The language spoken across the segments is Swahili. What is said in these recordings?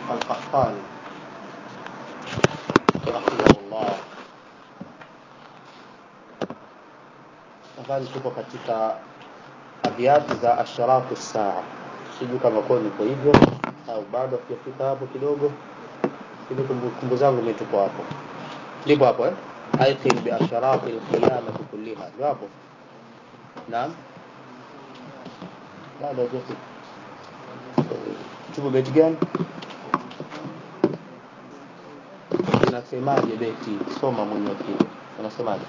القحطاني رحمه الله. Nadhani tuko katika abiati za asharatu saa. Sijui kama kwa niko hivyo au bado hajafika hapo kidogo. Ili kumbukumbu zangu mimi tuko hapo. Ndipo hapo aiqim bi asharati alqiyamah kulliha. Hapo. Naam. Bado hajafika. Tupo beti gani? Unasemaje beti? Soma mwenyewe kile. Unasemaje?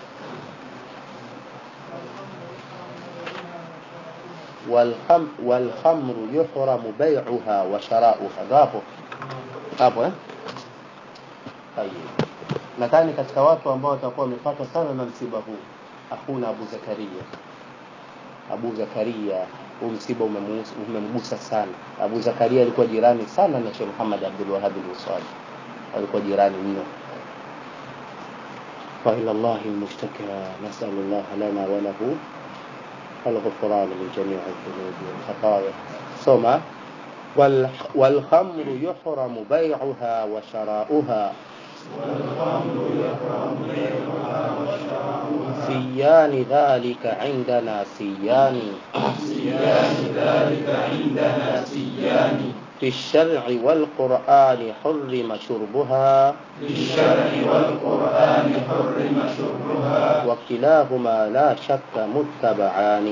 والخمر يحرم بيعها وشراؤها. hapo طيب. Nadhani katika watu ambao watakuwa wamepata sana na msiba huu hakuna Abu Zakaria huu msiba umemgusa sana. Abu Zakaria alikuwa jirani sana na Sheikh Muhammad Abdul Wahhab al-Wasali, alikuwa jirani mno. Fa ila Allah al-mushtaka, nas'alullah lana wa lahu الغفران من جميع الذنوب والخطايا. ثم والخمر يحرم بيعها وشراؤها. سيان ذلك عندنا سيان. في الشرع والقرآن حرم شربها. وكلاهما لا شك متبعان.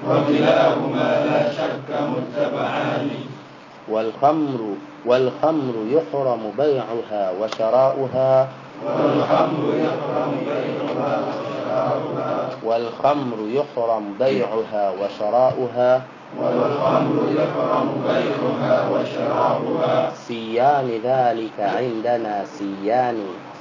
والخمر يحرم بيعها وشراؤها. والخمر يحرم بيعها وشراؤها. سيان ذلك عندنا سيان.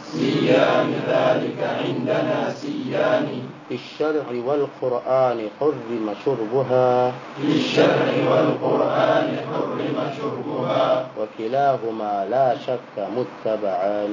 في الشرع والقرآن حرم شربها. وكلاهما لا شك متبعان.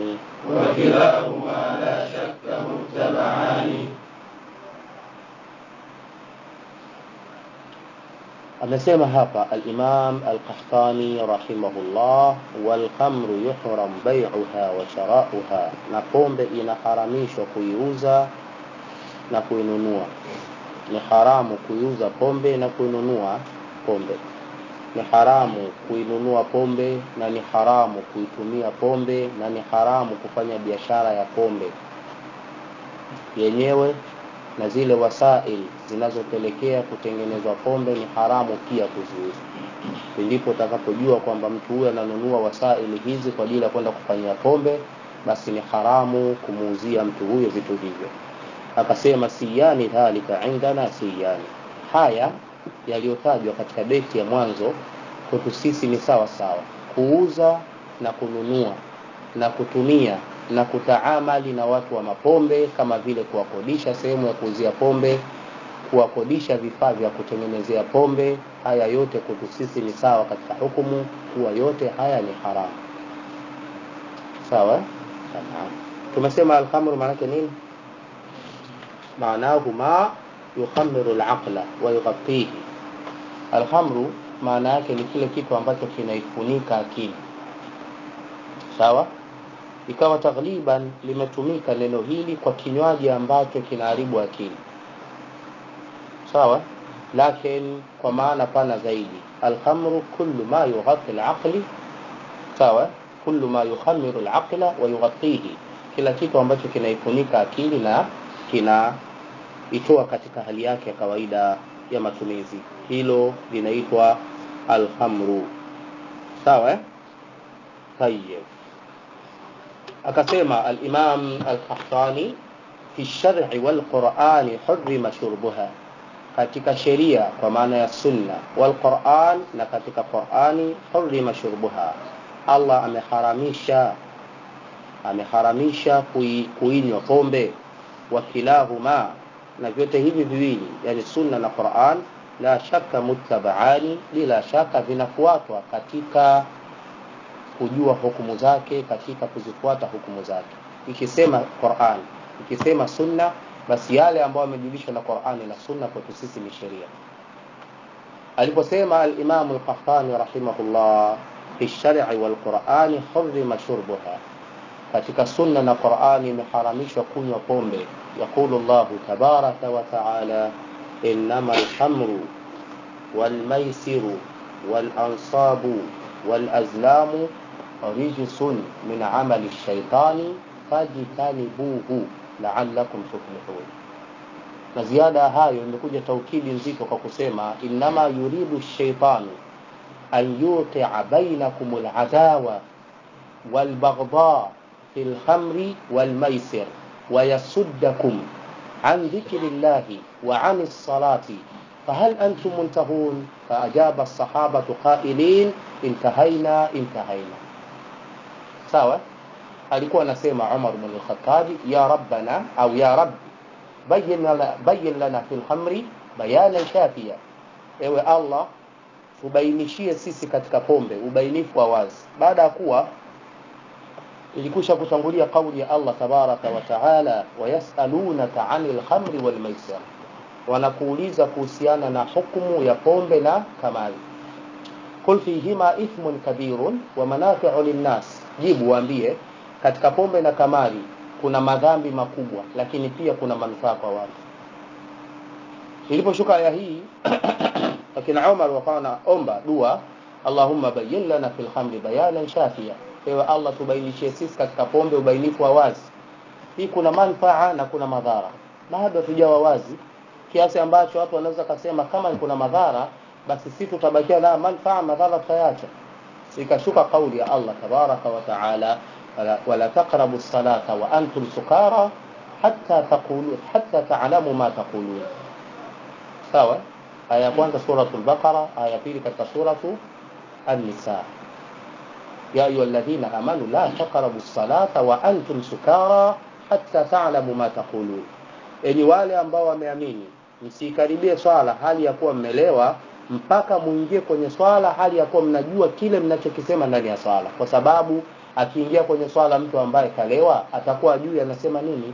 amesema hapa al-Imam al-Qahtani rahimahullah, wal khamru yuhram bay'uha wa shara'uha, na pombe inaharamishwa kuiuza na kuinunua. Ni haramu kuiuza pombe na kuinunua pombe. Ni haramu kuinunua pombe na ni haramu kuitumia pombe na ni haramu kufanya biashara ya pombe yenyewe, na zile wasail zinazopelekea kutengenezwa pombe ni haramu pia kuziuza. Ndipo utakapojua kwamba mtu huyu ananunua wasaili hizi kwa ajili ya kwenda kufanyia pombe, basi ni haramu kumuuzia mtu huyo vitu hivyo. Akasema siyani dhalika indana siyani. Haya yaliyotajwa katika beti ya mwanzo kwetu sisi ni sawa sawa: kuuza na kununua na kutumia na kutaamali na watu wa mapombe, kama vile kuwakodisha sehemu ya kuuzia pombe, kuwakodisha vifaa vya kutengenezea pombe. Haya yote kwetu sisi ni sawa katika hukumu, kuwa yote haya ni haramu. Sawa? Tumesema al-khamru maana yake nini? Maanahu ma yukhammiru al-aqla wa yughatihi. Al-khamru maana yake ni kile kitu ambacho kinaifunika akili. Sawa? Ikawa tagliban limetumika neno hili kwa kinywaji ambacho kinaharibu akili. Sawa? Lakini kwa maana pana zaidi, al-khamru kullu ma yughatti al-aqli. Sawa? Kullu ma yukhammiru al-aqla wa yughatihi, kila kitu ambacho kinaifunika akili na kinaitoa katika hali yake ya kawaida ya matumizi, hilo linaitwa al-khamru. Sawa? Tayyib. Akasema al-Imam al-Qahtani, fi shar'i wal Qur'ani hurrima shurbuha, katika sheria kwa maana ya sunna, wal Qur'an, na katika Qur'ani, hurrima shurbuha, Allah ameharamisha kuinywa pombe. Wakilahuma, na vyote hivi viwili, yani sunna na Qur'an, la shaka muttabaani, bila shaka vinafuatwa katika kujua hukumu zake, katika kuzifuata hukumu zake. Ikisema Qur'an, ikisema sunna, basi yale ambayo yamejulishwa na Qur'ani na sunna kwetu sisi ni sheria. Aliposema al-Imam al-Qahtani rahimahullah, في الشرع والقرآن حرم شربها. katika sunna na Qur'ani imeharamishwa kunywa pombe. Yaqulu Allah tabaraka wa ta'ala innamal khamru wal maisiru wal ansabu wal azlamu rijsun min amali ash-shaytani fajtanibuhu la'allakum tuflihun. Na ziada hayo imekuja taukidi nzito kwa kusema innama yuridu ash-shaytanu an yuqi'a bainakum al-adawa wal baghdha في الخمر والميسر ويصدكم عن ذكر الله وعن الصلاة فهل أنتم منتهون؟ فأجاب الصحابة قائلين انتهينا. sawa. alikuwa anasema Umar ibn al-Khattab ya rabbana au ya rabb bayyin lana fil khamri bayanan shafiya, ewe Allah tubainishie sisi katika pombe ubainifu wa wazi. baada ya kuwa ilikusha kutangulia kauli ya Allah tabaraka wa taala wayasalunaka 'anil khamri wal maisir, wanakuuliza kuhusiana na hukumu ya pombe na kamari. Qul fihima ithmun kabirun wa manafi'u linnas, jibu waambie katika pombe na kamari kuna madhambi makubwa lakini pia kuna manufaa kwa watu. Iliposhuka aya hii akina Umar wakaona omba dua Allahumma bayyin lana fil khamri bayanan shafiya, ewe Allah tubainishie sisi katika pombe ubainifu wa wazi. Hii kuna manufaa na kuna madhara, bado hatujawa wazi kiasi ambacho watu wanaweza kusema kama kuna madhara basi sisi tutabakia na manufaa, madhara tutaacha. Ikashuka kauli ya Allah tabaraka wa taala wala taqrabu as-salata wa antum sukara hatta ta'lamu ma taqulun. sawa. aya ya kwanza suratul Baqara, aya ya pili katika suratu An-Nisa. ya ayyuhalladhina amanu la taqrabu as-salata wa antum sukara hatta ta'lamu ma taqulun, enyi wale ambao wameamini msikaribie swala hali ya kuwa mmelewa mpaka muingie kwenye swala hali ya kuwa mnajua kile mnachokisema ndani ya swala, kwa sababu akiingia kwenye swala mtu ambaye kalewa atakuwa juu anasema nini.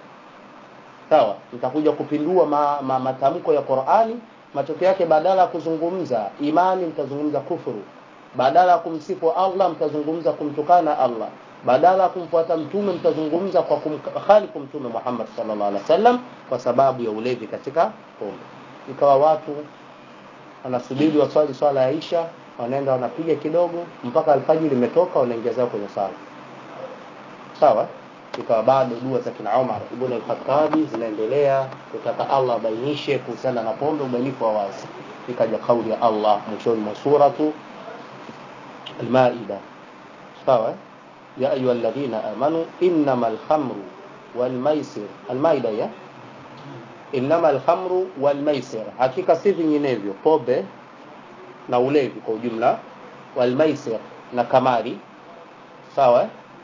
sawa. mtakuja kupindua matamko ya Qur'ani, matokeo yake badala ya kuzungumza imani mtazungumza kufuru, badala ya kumsifu Allah mtazungumza kumtukana Allah, badala ya kumfuata mtume mtazungumza kwa kumkhalifu mtume Muhammad sallallahu alaihi wasallam kwa sababu ya ulevi katika pombe. Ikawa watu wanasubiri waswali swala ya Isha, wanaenda wanapiga kidogo mpaka alfajiri imetoka, wanaingia zao kwenye sala. sawa. Ikawa bado dua za kina Umar ibn al-Khattab zinaendelea kutaka Allah abainishe kuhusiana na pombe ubainifu wa wazi. Ikaja kauli ya Allah mwishoni mwa suratu Al-Maida. sawa. ya ayyuhalladhina amanu innamal khamru wal maisir, Al-Maida ya innamal khamru wal maisir, hakika si vinginevyo pombe na ulevi kwa ujumla, wal maisir na kamari, sawa,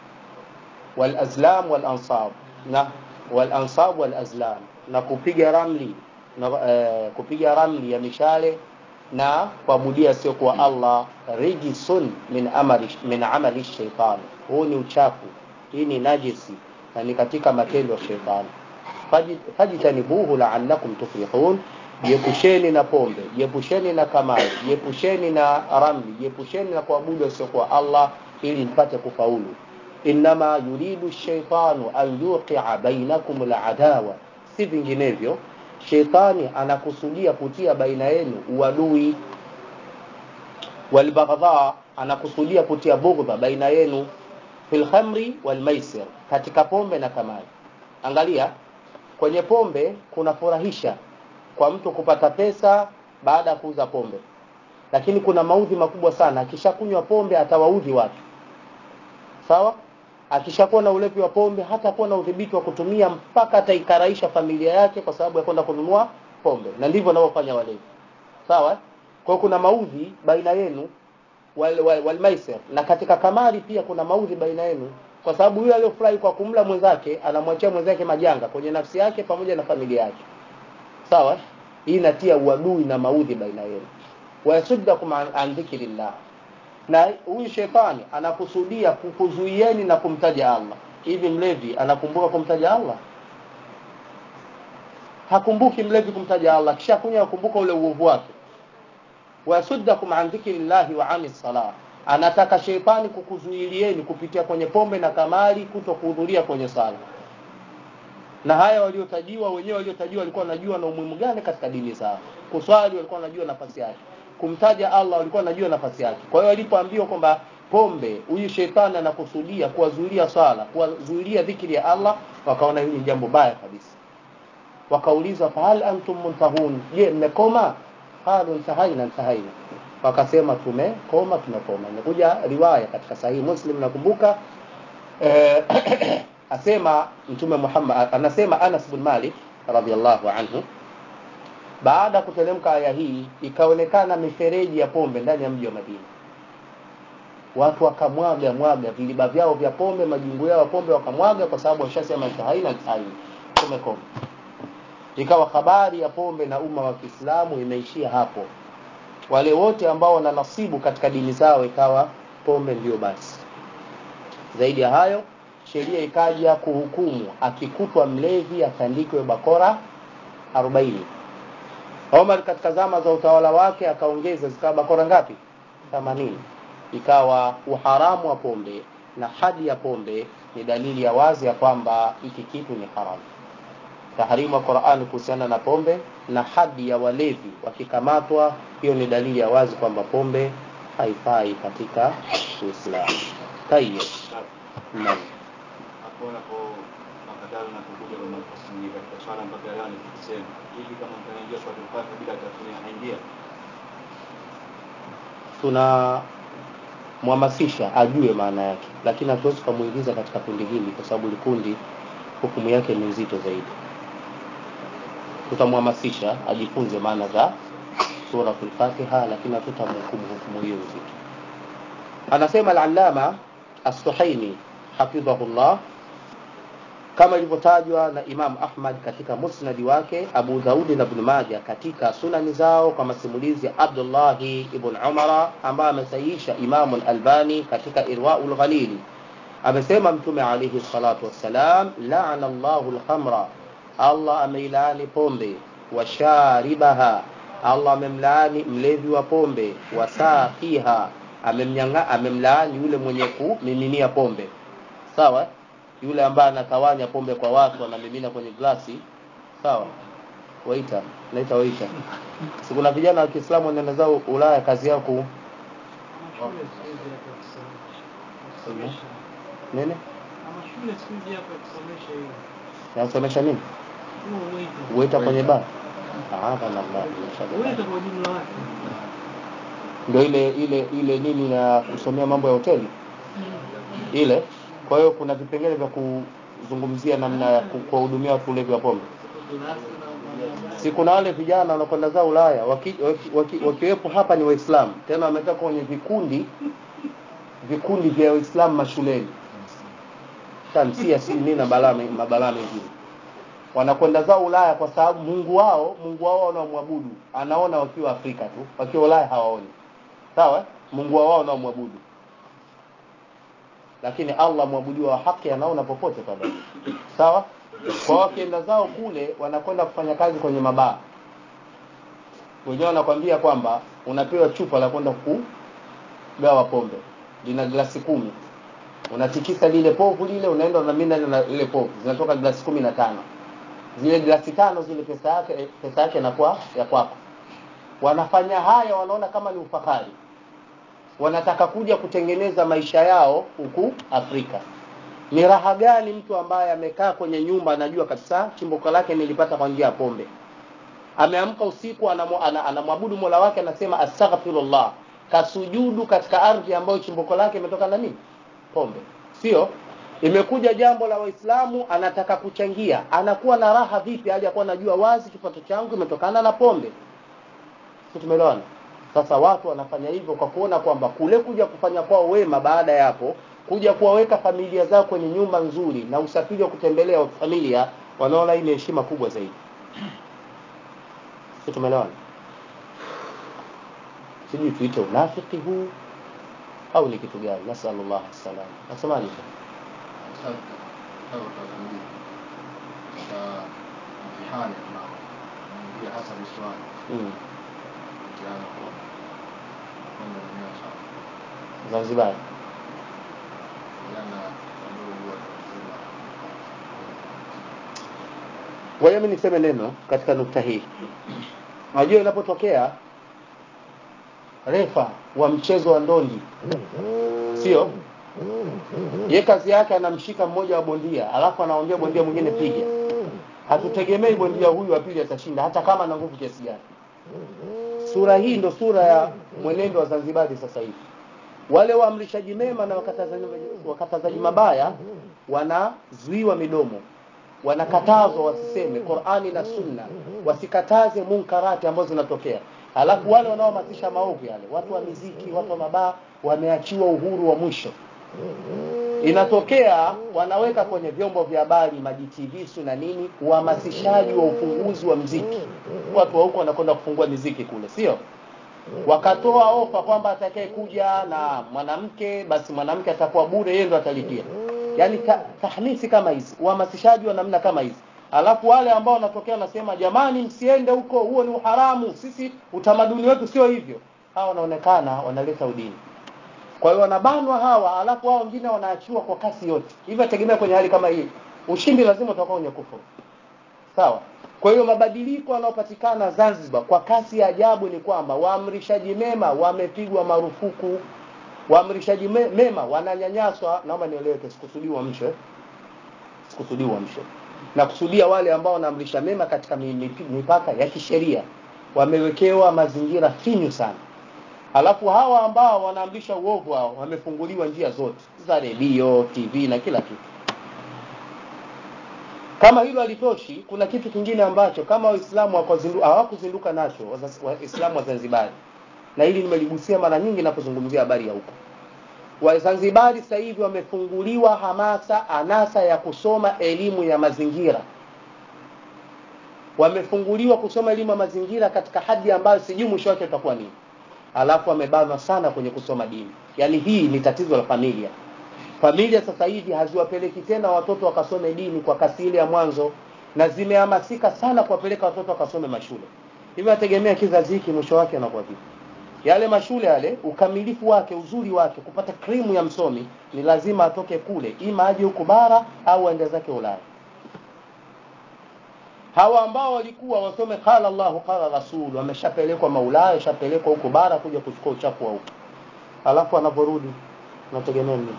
wal azlam wal ansab, na wal ansab wal azlam, na kupiga ramli na kupiga ramli ya mishale na kuabudia sio kwa Allah, rijsun min amali shaytan, huu ni uchafu, hii ni najisi na ni katika matendo ya shetani. Fajtanibuhu la'allakum tuflihun, jiepusheni na pombe, jiepusheni na kamari, jiepusheni na ramli, jiepusheni na kuabudu sio kwa Allah ili mpate kufaulu. Inma yuridu ash-shaytanu an yuqi'a bainakum al-adawa, si vinginevyo shetani anakusudia kutia baina yenu uadui, wal baghdha, anakusudia kutia bughdha baina yenu, fil khamri wal maisir, katika pombe na kamari. Angalia, kwenye pombe kuna furahisha kwa mtu kupata pesa baada ya kuuza pombe, lakini kuna maudhi makubwa sana akishakunywa pombe, atawaudhi watu. sawa. Akishakuwa na ulevi wa pombe hata kuwa na udhibiti wa kutumia mpaka ataikaraisha familia yake kwa sababu ya kwenda kununua pombe, na ndivyo wanaofanya walevi. sawa. Kwa kuna maudhi baina yenu wal maisir, na katika kamari pia kuna maudhi baina yenu, kwa sababu yule aliyofurahi kwa kumla mwenzake anamwachia mwenzake majanga kwenye nafsi yake pamoja na familia yake. sawa. Hii inatia uadui na maudhi baina yenu. Wayasuddakum an dhikrillah, na huyu shetani anakusudia kukuzuieni na kumtaja Allah. Hivi mlevi anakumbuka kumtaja Allah? Hakumbuki mlevi kumtaja Allah, kisha kunya kumbuka ule uovu wake. Wayasuddakum an dhikrillah wa anis salah, Anataka sheitani kukuzuilieni kupitia kwenye pombe na kamari kutokuhudhuria kwenye sala. Na haya waliotajiwa wenyewe walikuwa wanajua na umuhimu gani katika dini zao. Kuswali walikuwa wanajua nafasi yake. Kumtaja Allah walikuwa wanajua nafasi yake. Kwa hiyo walipoambiwa kwamba pombe huyu sheitani anakusudia kuwazuilia swala, kuwazuilia dhikri ya Allah, wakaona hili ni jambo baya kabisa. Wakauliza hal antum muntahun, je mmekoma? Halu intahaina. Wakasema tumekoma. Imekuja riwaya katika sahihi Muslim nakumbuka asema Mtume Muhammad, anasema Anas bin Malik radhiyallahu anhu, baada kuteremka aya hii ikaonekana mifereji ya pombe ndani ya mji wa Madina. Watu wakamwaga viliba vyao vya pombe, majungu yao ya pombe wakamwaga, kwa sababu washasema haina tumekoma. Ikawa habari ya pombe na umma wa Kiislamu imeishia hapo. Wale wote ambao wana nasibu katika dini zao ikawa pombe ndio basi. Zaidi ya hayo, sheria ikaja kuhukumu akikutwa mlevi atandikwe bakora 40. Omar katika zama za utawala wake akaongeza zikawa bakora ngapi? 80. Ikawa uharamu wa pombe na hadi ya pombe ni dalili ya wazi ya kwamba hiki kitu ni haramu. Taharimu wa Qur'an kuhusiana na pombe na hadi ya walevi wakikamatwa, hiyo ni dalili ya wazi kwamba pombe haifai katika Uislamu. Tayeb. Naam. Hapo makadara na kukuja kwa makusudi katika swala mpaka leo ni kusema hivi, kama mtaingia swali mpaka bila tathmini haingia, tuna muhamasisha ajue maana yake, lakini hatuwezi kumuingiza katika kundi hili kwa sababu kundi hukumu yake ni nzito zaidi. Tutamhamasisha ajifunze maana za suratul Fatiha, lakini tutamhukumu hukumu hiyo nzito. Anasema al-Allama As-Suhaimi hafidhahullah, kama ilivyotajwa na Imam Ahmad katika musnadi wake, Abu Daud na Ibn Majah katika sunani zao, kwa masimulizi ya Abdullah ibn Umar ambaye amesahihisha Imam al-Albani katika Irwaul Ghalil. Amesema Mtume alayhi salatu wassalam, la'ana Allahu al-khamra, Allah ameilani pombe, wa sharibaha, Allah amemlaani mlevi wa pombe, wa saqiha, amemlaani yule mwenye kumiminia pombe. Sawa? Yule ambaye anatawanya pombe kwa watu anamimina kwenye glasi. Sawa? Waita. Si kuna vijana wa Kiislamu wanaenda zao Ulaya, kazi yao nini? Shule siku hapa kusomesha hiyo. Yanasomesha nini? Waita kwenye bar. Bana Allah. Waita kwa jumla wake. Ndio ile nini ya kusomea mambo ya hoteli. Ile. Kwa hiyo kuna vipengele vya kuzungumzia namna ya kuwahudumia watu wale wa pombe. Si kuna wale vijana wanakwenda zao Ulaya wakiwepo hapa ni Waislamu. Tena wametoka kwenye vikundi vya Waislamu mashuleni. Tamsia si nini na mabalaa mengine. Wanakwenda zao Ulaya kwa sababu Mungu wao wanaomwabudu anaona wakiwa Afrika tu, wakiwa Ulaya hawaoni. Sawa? Mungu wao wanaomwabudu, lakini Allah mwabudiwa wa haki anaona popote pale. Sawa? Kwa wakienda zao kule wanakwenda kufanya kazi kwenye mabaa. Wenyewe wanakuambia kwamba unapewa chupa la kwenda kugawa pombe. Lina glasi 10. Unatikisa lile povu lile, unaenda unamina ile povu. Zinatoka glasi 15. Zile glasi 5 zile pesa yake inakuwa ya kwako. Wanafanya haya, wanaona kama ni ufahari. Wanataka kuja kutengeneza maisha yao huku Afrika. Ni raha gani mtu ambaye amekaa kwenye nyumba anajua kabisa chimbuko lake nilipata kwa njia ya pombe. Ameamka usiku anamwabudu Mola wake, anasema astaghfirullah, kasujudu katika ardhi ambayo chimbuko lake imetoka na nini? Pombe. Sio? Imekuja jambo la Waislamu, anataka kuchangia. Anakuwa na raha vipi hali yakuwa anajua wazi kipato changu kimetokana na pombe? Sisi tumeelewana. Sasa watu wanafanya hivyo kwa kuona kwamba kule kuja kufanya kwao wema, baada ya hapo kuja kuwaweka familia zao kwenye nyumba nzuri na usafiri wa kutembelea familia, wanaona hii ni heshima kubwa zaidi. Sisi tumeelewana. Sijui tuite unafiki huu au ni kitu gani? Nasallallahu alaihi wasallam. Nasemaje? mtihani ambao ndio hasa ni swali. Mtihani kwa Zanzibar. Wewe mimi niseme neno katika nukta hii. Unajua inapotokea refa wa mchezo wa ndondi, sio? Yeye kazi yake anamshika mmoja wa bondia, alafu anaongea bondia mwingine piga. Hatutegemei bondia huyu wa pili atashinda hata kama ana nguvu kiasi gani. Sura hii ndo sura ya mwenendo wa Zanzibari sasa hivi. Wale waamrishaji mema na wakatazaji mabaya wanazuiwa midomo. Wanakatazwa wasiseme Qur'ani na Sunna, wasikataze munkarati ambazo zinatokea. Alafu wale wanaohamasisha maovu yale, watu wa muziki, watu wa mabaa wameachiwa uhuru wa mwisho. Inatokea wanaweka kwenye vyombo vya habari, majitivisu na nini, uhamasishaji wa ufunguzi wa muziki. Watu wa huko wanakwenda kufungua muziki kule, sio? Wakatoa ofa kwamba atakaye kuja na mwanamke basi mwanamke atakuwa bure, yeye ndo atalipia. Yaani tahnisi kama hizi, uhamasishaji wa namna kama hizi. Alafu wale ambao wanatokea wanasema jamani msiende huko, huo ni uharamu, sisi utamaduni wetu sio hivyo. Hawa wanaonekana wanaleta udini. Kwa hiyo wanabanwa hawa, alafu hao wengine wanaachiwa kwa kasi yote. Hivyo tegemea kwenye hali kama hii, ushindi lazima utakuwa kwenye kufuru. Sawa? Kwa hiyo mabadiliko yanayopatikana Zanzibar kwa kasi ya ajabu ni kwamba waamrishaji mema wamepigwa marufuku. Waamrishaji mema wananyanyaswa. Naomba nieleweke, sikusudi uamsho. Sikusudi uamsho. Na kusudia wale ambao wanaamrisha mema katika mipaka ya kisheria wamewekewa mazingira finyu sana. Alafu hawa ambao wanaamrisha uovu hao wamefunguliwa njia zote za redio, TV na kila kitu. Kama hilo halitoshi, kuna kitu kingine ambacho kama Waislamu hawakuzinduka nacho, Waislamu wa Zanzibar. Na hili nimeligusia mara nyingi ninapozungumzia habari ya huko. Wazanzibari sasa hivi wamefunguliwa anasa ya kusoma elimu ya mazingira. Wamefunguliwa kusoma elimu ya mazingira katika hadi ambayo sijui mwisho wake utakuwa nini. Alafu wamebanwa sana kwenye kusoma dini. Yaani hii ni tatizo la familia. Familia sasa hivi haziwapeleki tena watoto wakasome dini kwa kasi ile ya mwanzo, na zimehamasika sana kuwapeleka watoto wakasome mashule. Hivi nategemea kizazi hiki mwisho wake anakuwa vipi? Yale mashule yale, ukamilifu wake, uzuri wake, kupata krimu ya msomi ni lazima atoke kule, ima aje huko bara au aende zake Ulaya. Hawa ambao walikuwa wasome qala Allahu qala Rasul wameshapelekwa Maulaya, wameshapelekwa huko bara kuja kuchukua uchafu wa huko. Alafu anaporudi nategemea nini?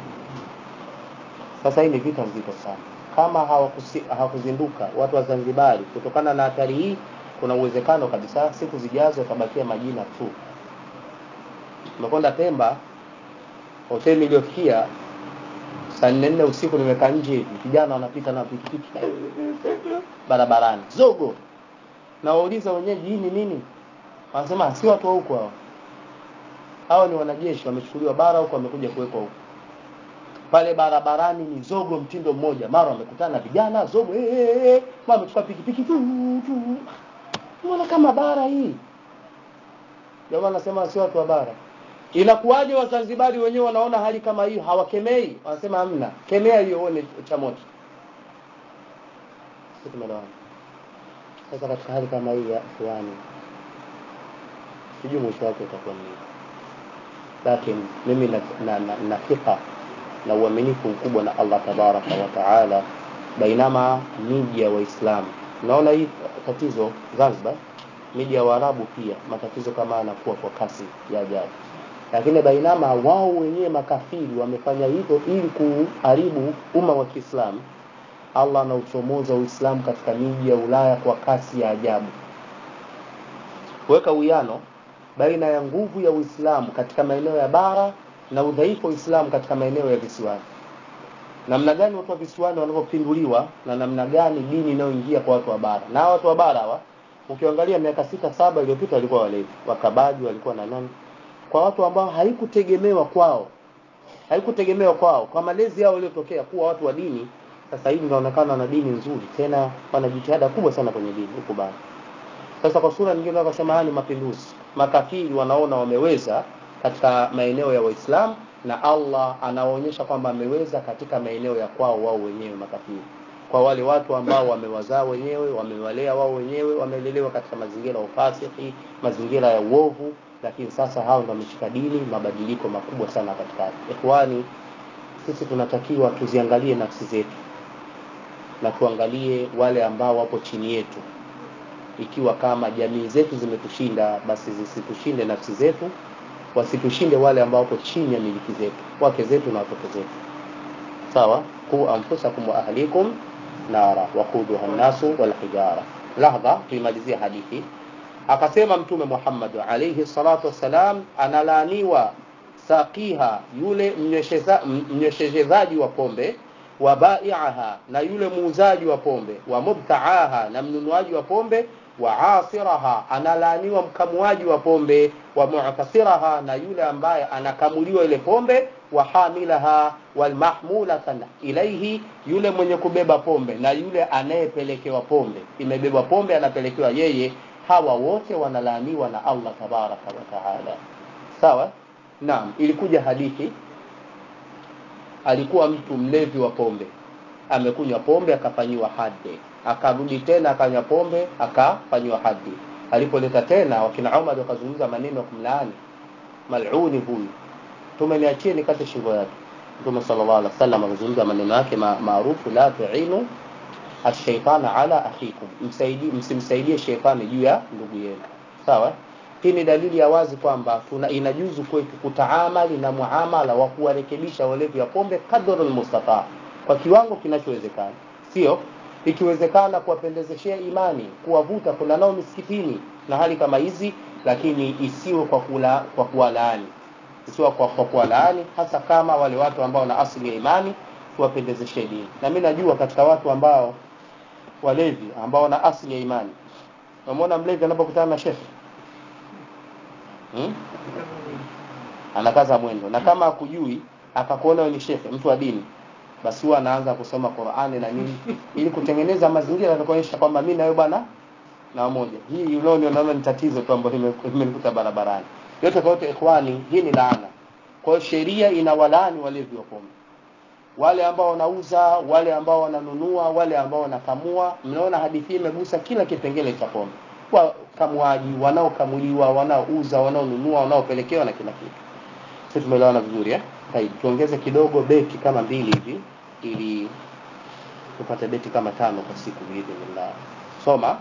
Sasa hii ni vita nzito sana. Kama hawakuzinduka watu wa Zanzibar kutokana na hatari hii, kuna uwezekano kabisa siku zijazo tabakia majina tu. Nimekwenda Pemba, hoteli iliyofikia saa 4 usiku, nimekaa nje hivi, vijana wanapita na pikipiki barabarani, zogo. Na wauliza wenyeji hii ni nini? Wanasema si watu wa huko hao. Hao ni wanajeshi wamechukuliwa bara huko, wamekuja kuwekwa huko. Pale barabarani ni zogo mtindo mmoja, mara wamekutana na vijana zogo, mama amechukua pikipiki tu. Mbona kama bara hii? Jamaa anasema si watu wa bara. Inakuwaje Wazanzibari wenyewe wanaona hali kama hiyo hawakemei? Wanasema hamna. Kemea hiyo uone cha moto. Sasa katika hali kama hii ya fulani, sijui mwisho wake utakuwa nini. Lakini mimi na thika na uaminifu mkubwa na Allah tabaraka wa taala bainama miji ya Waislamu. Naona hii tatizo Zanzibar, miji ya Waarabu pia matatizo kama yanakuwa kwa kasi ya ajabu. Lakini bainama wao wenyewe makafiri wamefanya hivyo ili kuharibu umma wa Kiislamu, Allah anauchomoza Uislamu katika miji ya Ulaya kwa kasi ya ajabu. Weka uwiano baina ya nguvu ya Uislamu katika maeneo ya bara na udhaifu wa Uislamu katika maeneo ya visiwani. Namna gani watu wa visiwani wanavyopinduliwa na namna gani dini inayoingia kwa watu wa bara. Na watu wa bara hawa ukiangalia miaka 6-7 iliyopita walikuwa walevi, wakabaji, walikuwa na nani. Kwa watu ambao haikutegemewa kwao kwa malezi yao waliotokea kuwa watu wa dini, sasa hivi inaonekana na dini nzuri, tena wana jitihada kubwa sana kwenye dini huko bara. Sasa kwa sura nyingine wakasema ni mapinduzi. Makafiri wanaona wameweza katika maeneo ya Waislamu, na Allah anaonyesha kwamba ameweza katika maeneo ya kwao wao wenyewe makafiri. Kwa wale watu ambao wamewazaa wenyewe, wamewalea wao wenyewe, wamelelewa katika mazingira ya ufasiki, mazingira ya uovu, lakini sasa hao ndio wameshika dini, mabadiliko makubwa sana katika. Ikhwani, sisi tunatakiwa tuziangalie nafsi zetu na tuangalie wale ambao wapo chini yetu. Ikiwa kama jamii zetu zimetushinda, basi zisitushinde nafsi zetu, wasitushinde wale ambao wapo chini ya miliki zetu, wake zetu na watoto zetu. Sawa? Qu anfusakum wa ahlikum nara waquduha an-nasu wal hijara. Lahadha, tuimalizie hadithi. Akasema Mtume Muhammad alayhi salatu wassalam, analaaniwa saqiha, yule mnyeshezaji wa pombe, wa bai'aha, na yule muuzaji wa pombe, wa mubta'aha, na mnunuaji wa pombe, wa asiraha, analaaniwa mkamuaji wa pombe, wa mu'tasiraha, na yule ambaye anakamuliwa ile pombe, wa hamilaha wal mahmulatan ilayhi, yule mwenye kubeba pombe na yule anayepelekewa pombe, imebeba pombe anapelekewa yeye, hawa wote wanalaaniwa na Allah tabaraka wa taala. Sawa? Naam, ilikuja hadithi, alikuwa mtu mlevi wa pombe, amekunywa pombe akafanywa haddi, akarudi tena akanywa pombe akafanywa haddi. Alipoleta tena wakina Umar wakazungumza maneno ya kumlaani, mal'uni huyu, tumeniachie nikate shingo yake. Mtume sallallahu alaihi wasallam akazungumza maneno yake maarufu, la tu'inu ash-shaytana ala akhikum, msimsaidie shetani juu ya ndugu yenu. Sawa? Hii ni dalili ya wazi kwamba inajuzu kwetu kutaamali na muamala wa kuwarekebisha walevi wa pombe kadrul mustafa, kwa kiwango kinachowezekana. Sio ikiwezekana kuwapendezeshia imani, kuwavuta kuna nao misikitini na hali kama hizi, lakini isiwe kwa kuwalaani, isiwe kwa kuwalaani, hasa kama wale watu ambao na asili ya imani tuwapendezeshe dini. Na mimi najua katika watu ambao walevi ambao na asili ya imani, unaona mlevi anapokutana na shekhi anakaza mwendo, na kama akujui akakuona wewe ni shekhi, mtu wa dini, basi huwa anaanza kusoma Qur'ani na nini ili kutengeneza mazingira ya kuonyesha kwamba mimi na wewe bwana na moja. Hii unaona ni tatizo tu ambalo limenikuta barabarani. Yote kwa yote ikhwani, hii ni laana. Kwa hiyo sheria inawalaani walevi wa pombe, wale ambao wanauza, wale ambao wananunua, wale ambao wanakamua. Mnaona hadithi imegusa kila kipengele cha pombe, kwa kamuaji, wanaokamuliwa, wanaouza, wanaonunua, wanaopelekewa na kila kitu. Sisi tumeelewana vizuri eh? Hai, tuongeze kidogo beti kama 2 hivi ili tupate beti kama 5 kwa siku biidhnillah. Soma: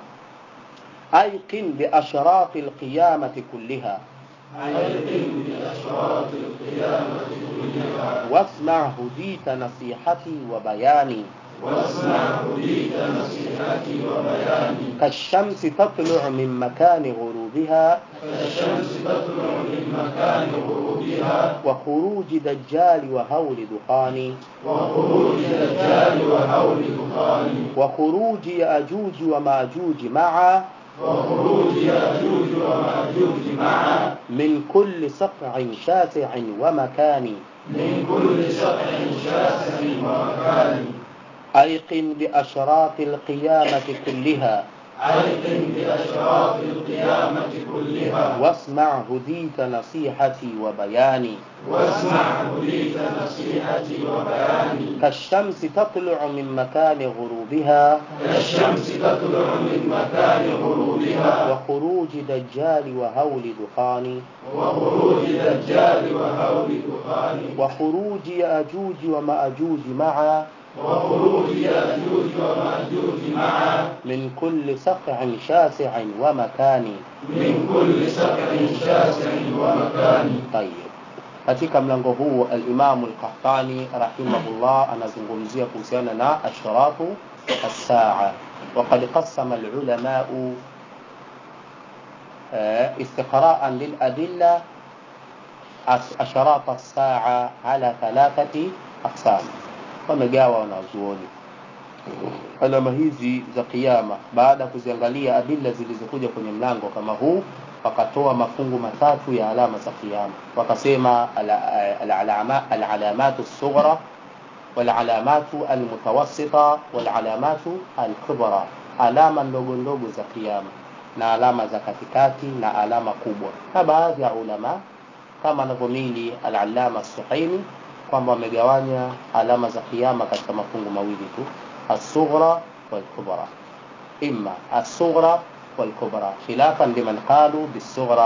ayqin bi ashrati alqiyamati kullaha, ayqin bi ashrati alqiyamati kullaha, wasma' hudita nasihati wa bayani, واسمع هديت نصيحتي وبياني، كالشمس تطلع من مكان غروبها، كالشمس تطلع من مكان غروبها، وخروج دجال وهول دخان، وخروج دجال وهول دخان، وخروج يأجوج وماجوج معا، وخروج يأجوج وماجوج معا، من كل سقع شاسع ومكان، من كل سقع شاسع ومكان. أيقن بأشراط القيامة كلها، أيقن بأشراط القيامة كلها، واسمع هديت نصيحتي وبياني، واسمع هديت نصيحتي وبياني، كالشمس تطلع من مكان غروبها، كالشمس تطلع من مكان غروبها، وخروج دجال وهول دخان، وخروج دجال وهول دخان، وخروج يأجوج ومأجوج معا، وخروج يأجوج ومأجوج معا، من كل سقع شاسع ومكان، من كل سقع شاسع ومكان. طيب, katika mlango huu al-Imam al-Qahtani rahimahullah anazungumzia kuhusiana na ashratu as-saa. وقد قسم العلماء استقراء للأدلة أشراط الساعة على 3 أقسام. Wamegawa wanazuoni alama hizi za kiyama baada ya kuziangalia adilla zilizokuja kwenye mlango kama huu, wakatoa mafungu matatu ya alama za kiyama. Wakasema al-alamatu as-sughra wal-alamatu al-mutawassita wal-alamatu al-kubra, alama ndogo ndogo za kiyama na alama za katikati na alama kubwa. Na baadhi ya ulama kama anavyomili al-allama as-Suhaimi kwamba wamegawanya alama za kiyama katika mafungu mawili tu, as-sughra wal-kubra. Imma as-sughra wal-kubra khilafan liman qalu bis-sughra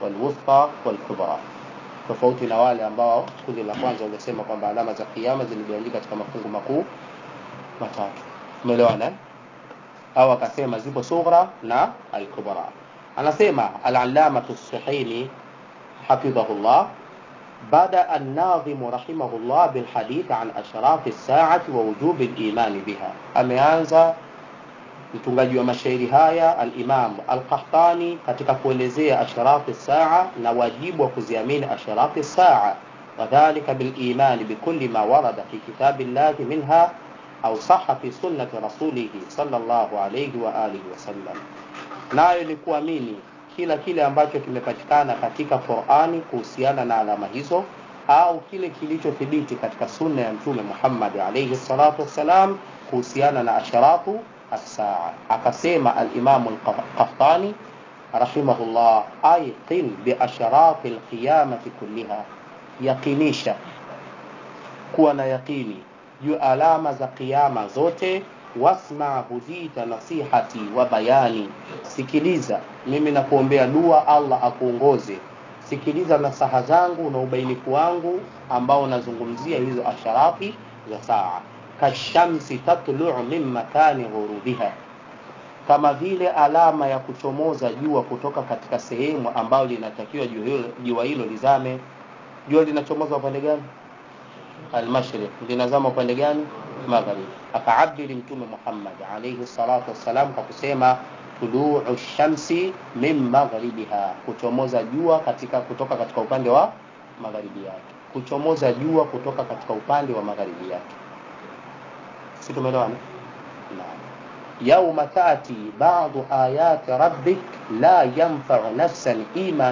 walwusta walkubra. Tofauti na wale ambao kundi la kwanza wamesema kwamba alama za kiyama zimegawanyika katika mafungu makuu matatu. Umeelewana? Au akasema zipo sughra na al-kubra. Anasema al-allama as-suhaimi hafidhahullah, bada an-nadhim rahimahullah bil hadith an ashraf as-sa'ati wa wujub al-iman biha. Ameanza mtungaji wa mashairi haya al-Imam al-Qahtani katika kuelezea ashraf as-sa'a na wajibu wa kuziamini ashraf as-sa'a, wadhālika bil iman bi kulli ma warada fi kitabillahi minha au sahha fi sunnati rasulih sallallahu alayhi wa alihi wasallam. Nayo ni kuamini kila kile ambacho kimepatikana katika Qur'ani kuhusiana na alama hizo au kile kilichothibiti katika sunna ya Mtume Muhammad alayhi salatu wassalam kuhusiana na asharatu as-saa. Akasema al-Imam al-Qahtani rahimahullah, ayqin bi asharati al-qiyamati kulliha, yaqinisha, kuwa na yaqini juu alama za kiyama zote. Wasma hudita nasihati wa bayani, sikiliza mimi nakuombea dua Allah akuongoze, sikiliza nasaha zangu na ubainifu wangu ambao nazungumzia hizo asharafi za saa. Kashamsi tatlu'u min makani ghurubiha, kama vile alama ya kuchomoza jua kutoka katika sehemu ambayo linatakiwa jua hilo lizame. Jua linachomoza upande gani? Al-mashriq. Linazama upande gani? Maghrib. Akaabiri Mtume Muhammad alayhi salatu wassalam kwa kusema tulu'u shamsi min maghribiha, kuchomoza jua kutoka katika upande wa magharibi yake, kuchomoza jua kutoka katika upande wa magharibi yake. Sisi tumeelewana? Naam. Yawma ta'ti ba'du ayati rabbik la yanfa'u nafsan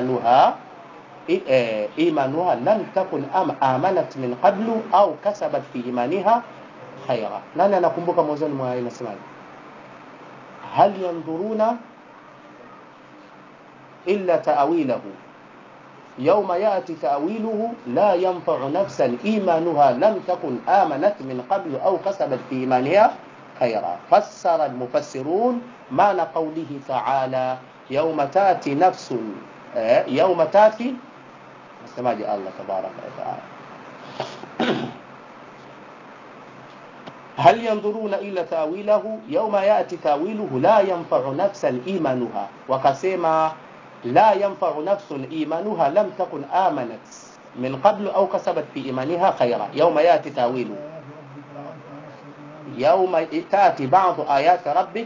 imanuha lam takun amanat min qablu au kasabat fi imaniha khaira. Nani anakumbuka mwanzoni mwa aya inasemaje? Hal yanzuruna illa ta'wilahu yawma ya'ti ta'wiluhu la yanfa'u nafsan imanuha lam takun amanat min qablu au kasabat fi imaniha khaira. Fassara al-mufassirun maana qawlihi ta'ala yawma ta'ti nafsun yawma ta'ti, nasemaje Allah tabaraka wa ta'ala, هل ينظرون إلا تأويله يوم يأتي تأويله لا ينفع نفسا إيمانها. وكسما لا ينفع نفس إيمانها لم تكن آمنت من قبل أو كسبت في إيمانها خيرا. يوم يأتي تأويله، يوم تأتي بعض آيات ربك،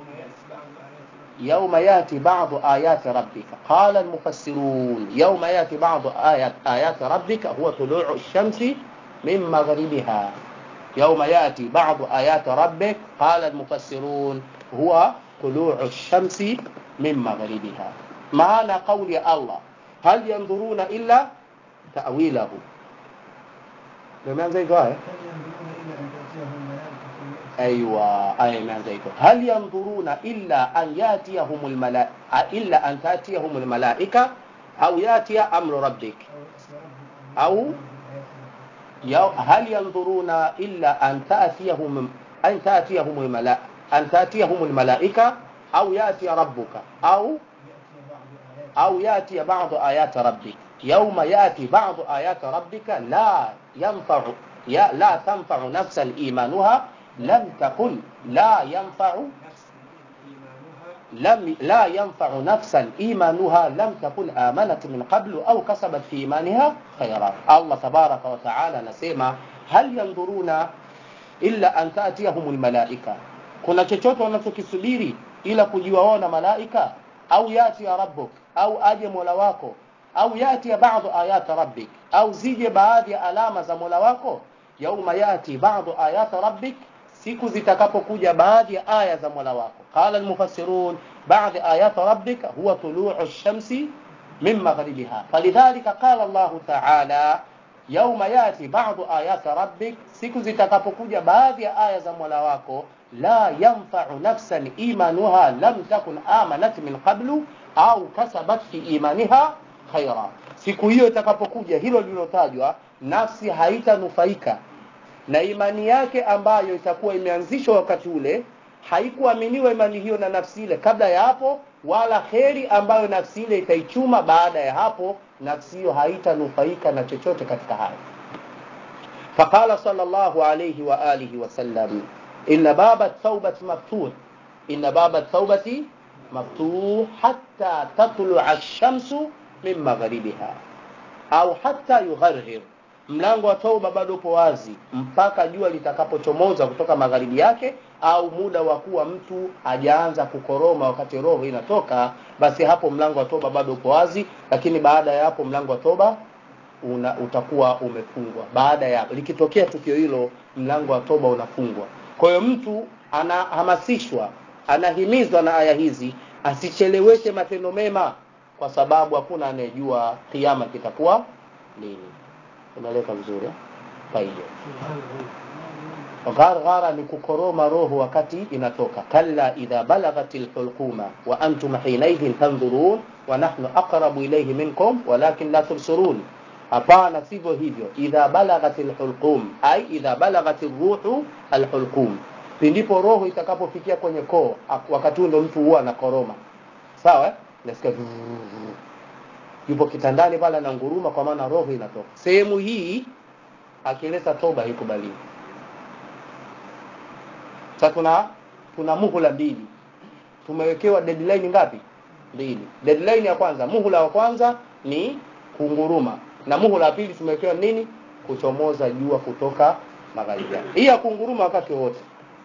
يوم يأتي بعض آيات ربك. قال المفسرون يوم يأتي بعض آيات ربك هو طلوع الشمس من مغربها. يوم يأتي بعض آيات ربك قال المفسرون هو طلوع الشمس من مغربها. معنى قول الله هل ينظرون إلا تأويله. لماذا يقول أيوة أيوة هل ينظرون إلا أن يأتيهم إلا أن تأتيهم الملائكة أو يأتي أمر ربك، أو هل ينظرون إلا أن تأتيهم الملائكة أو يأتي ربك أو يأتي بعض آيات ربك. يوم يأتي بعض آيات ربك لا تنفع نفسا إيمانها لم تكن لا ينفع نفسا إيمانها لم تكن آمنت من قبل أو كسبت في إيمانها خيرا. الله تبارك وتعالى نسمع هل ينظرون إلا أن تأتيهم الملائكة، kuna chochote wanachokisubiri ila kujiwaona malaika, au yati ya rabbuk, au aje mola wako, au yati ya baadhi ayat rabbik, au zije baadhi ya alama za mola wako. Yauma yati baadhi ayat rabbik, siku zitakapokuja baadhi ya aya za mola wako. Qala al-mufassirun baadhi ayat rabbika huwa tulu'u ash-shamsi min maghribiha. Falidhalika qala Allah ta'ala yauma yati baadhi ayat rabbik, siku zitakapokuja baadhi ya aya za mola wako, la yanfa'u nafsan imanuha lam takun amanat min qablu au kasabat fi imaniha khaira. Siku hiyo itakapokuja, hilo lililotajwa, nafsi haitanufaika na imani yake ambayo itakuwa imeanzishwa wakati ule, haikuaminiwa imani hiyo na nafsi ile kabla ya hapo, wala kheri ambayo nafsi ile itaichuma baada ya hapo, nafsi hiyo haitanufaika na chochote katika hayo. Faqala sallallahu alayhi wa alihi wasallam, inna baba at-taubati maftuh, inna baba at-taubati maftuh hatta tatlu'a ash-shamsu min maghribiha au hatta yugharghir, mlango wa tauba bado upo wazi mpaka jua litakapochomoza kutoka magharibi yake, au muda wa kuwa mtu hajaanza kukoroma wakati roho inatoka, basi hapo mlango wa toba bado upo wazi. Lakini baada ya hapo mlango wa toba utakuwa umefungwa. Baada ya likitokea tukio hilo, mlango wa toba unafungwa. Kwa hiyo mtu anahamasishwa, anahimizwa na aya hizi asicheleweshe matendo mema, kwa sababu hakuna anayejua kiyama kitakuwa lini. Unaeleka vizuri? Faida. Gharghara ni kukoroma roho wakati inatoka. Kalla idha balagatil hulquma wa antum hinaidhin tanzurun wa nahnu aqrabu ilayhi minkum walakin la tubsirun. Hapana, sivyo hivyo. Idha balagatil hulqum, ay idha balagatil ruhu alhulqum, ndipo roho itakapofikia kwenye koo, wakati huo ndo mtu huwa anakoroma. Sawa? Nasikia yupo kitandani pale na nguruma, kwa maana roho inatoka. Sehemu hii akileta toba haikubaliwi. Sasa tuna muhula mbili. Tumewekewa deadline ngapi? 2. Deadline ya kwanza, muhula wa kwanza ni kunguruma, na muhula wa pili tumewekewa nini? Kuchomoza jua kutoka magharibi. Hii ya kunguruma wakati wote,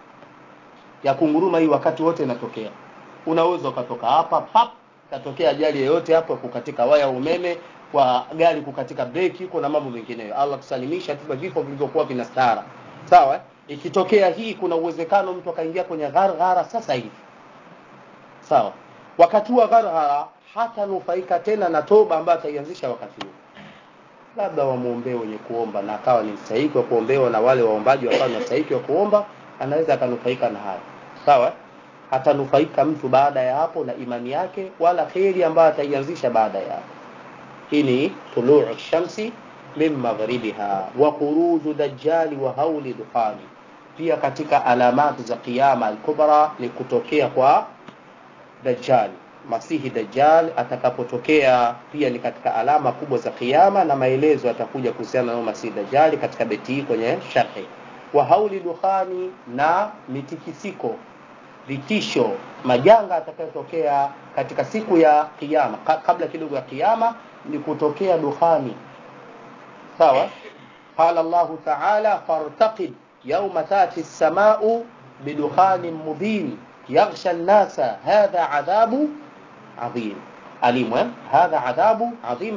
ya kunguruma hii wakati wote inatokea. Unaweza ukatoka hapa pap, katokea ajali yoyote hapo, kukatika waya umeme, kwa gari kukatika breki, kuna mambo mengineyo. Allah tusalimisha tu vifo vilivyokuwa vinastara. Sawa? Ikitokea hii, kuna uwezekano mtu akaingia kwenye gharghara sasa hivi. Sawa? Wakati wa gharghara hata nufaika tena na toba ambayo ataianzisha wakati huo. Labda wamuombee wenye kuomba na akawa ni mstahiki wa kuombewa, na wale waombaji wakawa ni mstahiki wa kuomba, anaweza akanufaika na hayo. Sawa? Hatanufaika mtu baada ya hapo na imani yake, wala kheri ambayo ataianzisha baada ya hapo. Hii ni tulu'u shamsi min maghribiha wa khuruju dajjali wa hauli dukhani. Pia katika alamati za kiyama al-kubra ni kutokea kwa Dajjal, Masihi Dajjal atakapotokea, pia ni katika alama kubwa za kiyama, na maelezo yatakuja kuhusiana na Masihi Dajjal katika beti hii kwenye sharhi. Wa hauli dukhani, na mitikisiko, vitisho, majanga atakayotokea katika siku ya kiyama, kabla kidogo ya kiyama, ni kutokea dukhani. Sawa? Qala Allah ta'ala, fartaqib yawma tati as-samaa'u bidukhanin mubin yaghsha an-nasa hadha adhabu adhim alim. Hadha adhabu adhim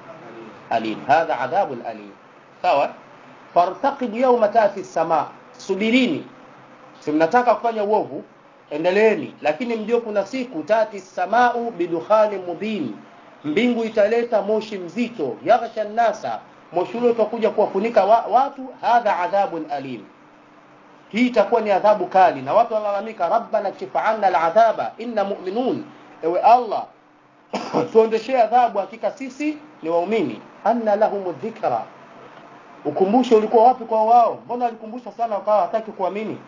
alim, hadha adhabu alim. Sawa? Fartaqib yawma tati as-samaa, subirini. Si mnataka kufanya uovu, endeleeni, lakini mjue kuna siku tati as-samaa'u bidukhanin mubin, mbingu italeta moshi mzito, yaghsha an-nasa, moshi ule utakuja kuwafunika watu. Hadha adhabun alim, hii itakuwa ni adhabu kali, na watu walalamika, rabbana kifa'anna al'adhaba inna mu'minun, ewe Allah tuondeshee adhabu, hakika sisi ni waumini. Anna lahum dhikra, ukumbusho ulikuwa wapi kwa wao? Mbona walikumbusha sana wakawa hataki kuamini?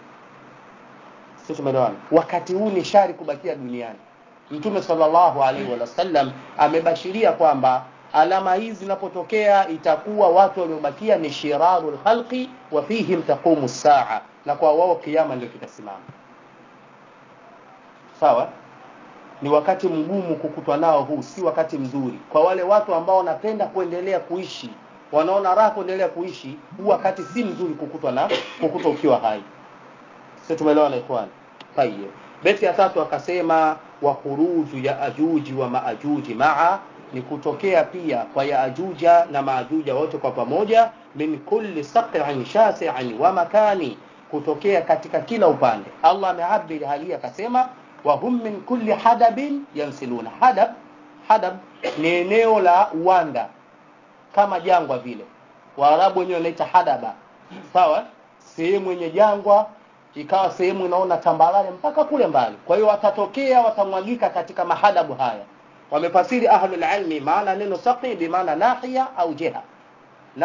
Sisi tumeelewana. Wakati huu ni shari kubakia duniani. Mtume sallallahu alaihi wasallam amebashiria kwamba alama hizi zinapotokea itakuwa watu waliobakia ni shirarul khalqi wa fihim taqumu as-saa, na kwa wao kiyama ndio kitasimama. Sawa? Ni wakati mgumu kukutwa nao huu, si wakati mzuri kwa wale watu ambao wanapenda kuendelea kuishi, wanaona raha kuendelea kuishi. Huu wakati si mzuri kukutwa ukiwa hai. Sisi tumeelewana ikhwan? Tayeb. Beti ya 3 akasema, wa khuruju ya ajuji wa maajuji maa, ni kutokea pia kwa Yaajuja na Maajuja wote kwa pamoja, min kulli saq'in shasi'in wa makani, kutokea katika kila upande. Allah ameabiri hali akasema, wa hum min kulli hadabin yansiluna. Hadab ni eneo la uwanda kama jangwa vile, Waarabu wenyewe wanaita hadaba. Sawa? Sehemu yenye jangwa ikawa sehemu inaona tambarare mpaka kule mbali. Kwa hiyo watatokea, watamwagika katika mahadabu haya. Wamefasiri ahlul ilmi maana neno saqi bi maana nahiya au